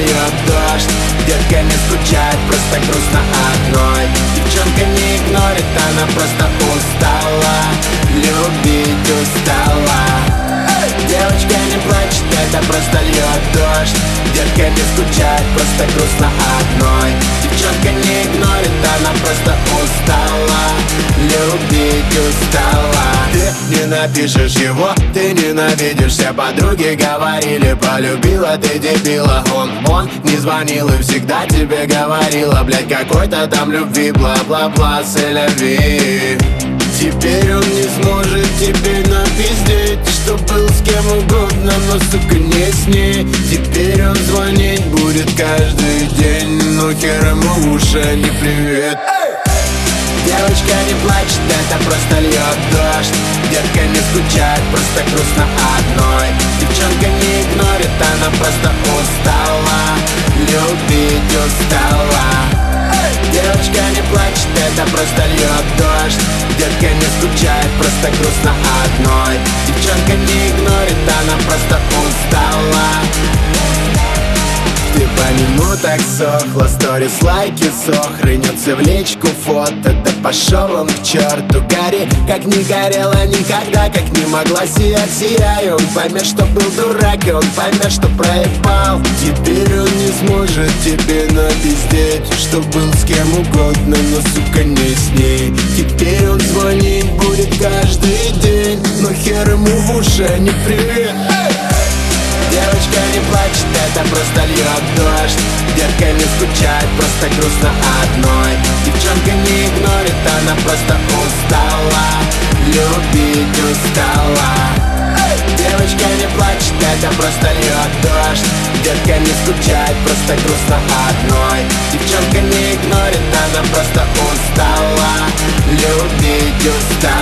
льет дождь. Детка не скучает, просто грустно одной. Девчонка не игнорит, она просто устала, любить устала. Девочка не плачет, это просто льет дождь. Детка не скучает, просто грустно одной. Девчонка не игнорит, она просто устала, любить устала. Ты не напишешь его, ты ненавидишь. Все подруги говорили, полюбила ты дебила. Он не звонил и всегда тебе говорила, блять, какой-то там любви, бла-бла-бла, селяви. Теперь он не сможет тебе напиздеть, что был с кем угодно, но, сука, не с ней. Теперь он звонить будет каждый день, но хер ему в уши, а не привет. Девочка не плачет, это просто льет дождь. Детка не скучает, просто грустно одной. Девчонка не игнорит, она просто устала, любить устала. Девочка не плачет, это просто льет дождь. Детка не скучает, просто грустно одной. Девчонка не игнорит, она просто устала. Ты по нему так сохла, сторис, лайки, сох. Рынется в личку фото, да пошел он к черту. Гори, как не горела никогда, как не могла сиять, сияй. Он поймет, что был дурак, и он поймет, что проебал. Теперь он не сможет тебе напиздеть, что был с кем угодно, но, сука, не с ней. Теперь он звонить будет каждый день, но хер ему в уши, а не привет. Девочка не плачет, это просто льет дождь. Детка не скучает, просто грустно одной. Девчонка не игнорит, она просто устала, любить устала. Девочка не плачет, это просто льет дождь. Детка не скучает, просто грустно одной. Девчонка не игнорит, она просто устала, любить устала.